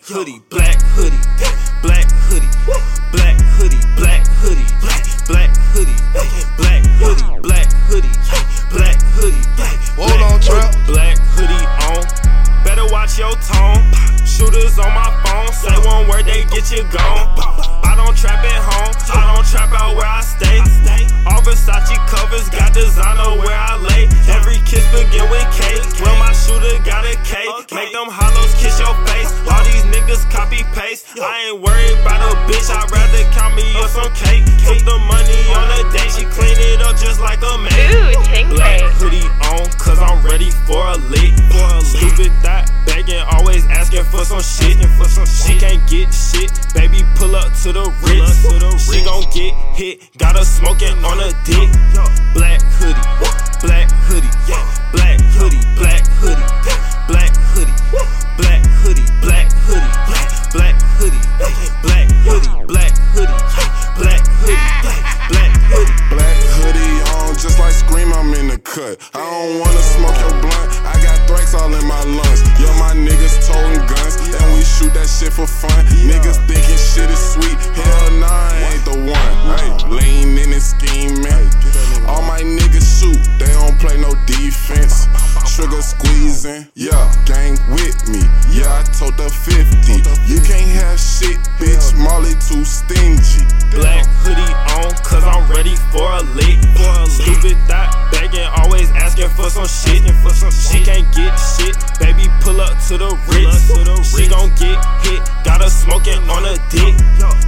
hoodie, black hoodie, black hoodie, black hoodie, black hoodie, black hoodie, black hoodie, black hoodie, black hoodie, hold on, trap. Black hoodie on. Better watch your tone. Shooters on my phone. Say one word, they get you gone. I don't trap at home. I don't trap out where I stay. All Versace covers got designer where I lay. Every kiss begin with K. Well, my shooter got a K. Make them hollows kiss your face. All these niggas copy paste. I ain't worried about a bitch. I'd rather count me up some cake. Put the money on a date. She clean it up just like a maid. Black hoodie on, cause I'm ready for a lick. Stupid thought, begging, always asking for some shit. She can't get shit, baby, pull up to the Ritz. She gon' get hit, got her smoking on a dick. Black hoodie, black hoodie, black hoodie, black hoodie, black hoodie, black hoodie, black hoodie, black hoodie, black hoodie, black hoodie, black hoodie, black hoodie. Black hoodie on, just like Scream, I'm in the cut. I don't wanna smoke your blunt, I got thrax all in my lungs. Yeah, my niggas toting guns, and we shoot that shit for fun. Niggas thinking shit is sweet, hell nah, I ain't the one. Hey, lean in and scheming. All my niggas shoot, they don't play no defense. Trigger squeezing, yeah, gang with me. Yeah, I told the 50. You can't have shit, bitch, Molly too stingy. Black hoodie on, cause I'm ready for a lick. Stupid thought, begging, always asking for some shit. She can't get shit, baby, pull up to the Ritz. She gon' get hit, got her smoking on a dick.